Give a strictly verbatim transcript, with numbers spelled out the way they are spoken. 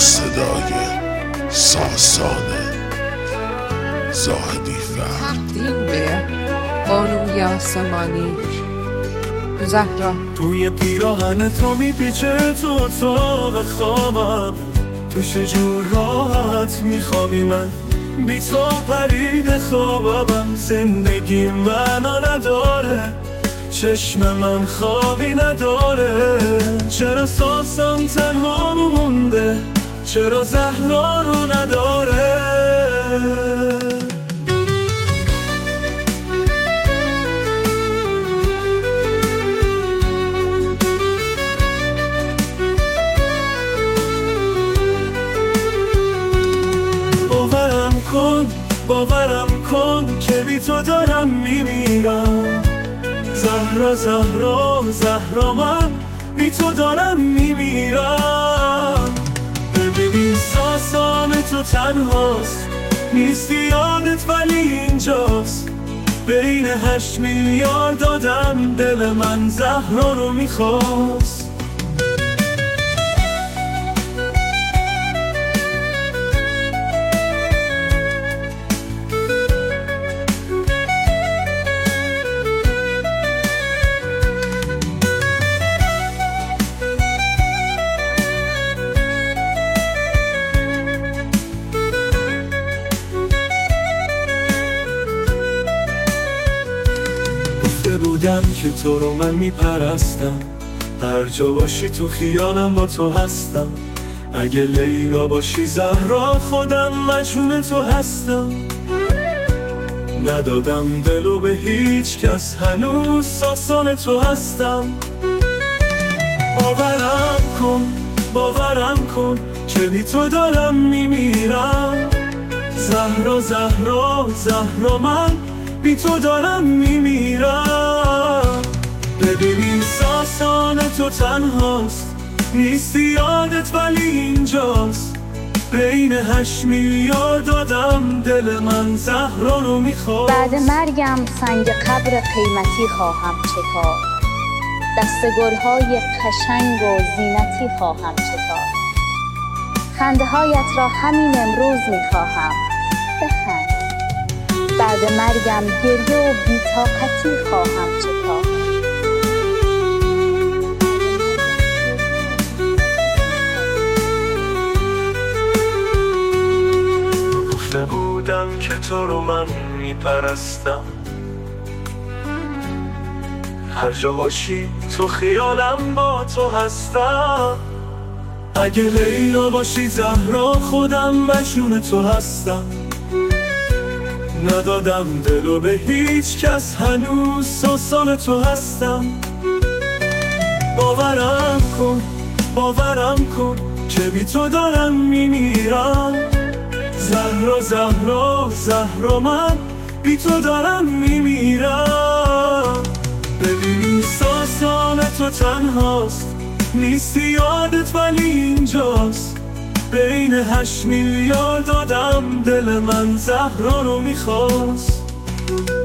صدای ساسانه زاهدی فهم تقدیم به بانوی آسمانی زهرا. توی پیراهن تو میپیچه تو اتاق خوابم، توش جور راحت میخوابی، من بی تو پرید خوابم. زندگی منو نداره، چشم من خوابی نداره. چرا ساسم تنها مونده، چرا زهرا رو نداره؟ باورم کن، باورم کن که بی تو دارم میمیرم. زهرا زهرا زهرا من بی تو دارم میمیرم. ببین ساسان تو تنهاست، نیستی یادت ولی اینجاست. بین هشت میلیارد دادم دل من زهرا رو میخواست. بودم که تو رو من میپرستم، هر جا باشی تو خیالم با تو هستم. اگه لیلا باشی زهرا خودم مجنون تو هستم. ندادم دلو به هیچ کس، هنوز ساسان تو هستم. باورم کن، باورم کن که بی تو دارم میمیرم. زهرا زهرا زهرا من بی تو دارم میمیرم. ببین ساسان تو تنهاست، نیستی یادت ولی اینجاست. بین هشت میلیارد دادم دل من زهرا رو میخواست. بعد مرگم سنگ قبر قیمتی خواهم چکاد، دست گلهای قشنگ و زینتی خواهم چکاد. خنده هایت را همین امروز میخواهم، بخند. بعد مرگم گریه و بی‌طاقتی خواهم چکاد. گفته بودم که تو رو من میپرستم، هر جا باشی تو خیالم با تو هستم. اگه لیلا باشی زهرا خودم مجنون تو هستم. ندادم دلو به هیچ کس، هنوز ساسان تو هستم. باورم کن، باورم کن که بی تو دارم میمیرم. زهرا زهرا زهرا من بی تو دارم میمیرم. ببین ساسان تو تنهاست، نیستی یادت ولی اینجاست. بین هشت میلیارد دادم دل من زهرا رو میخواست.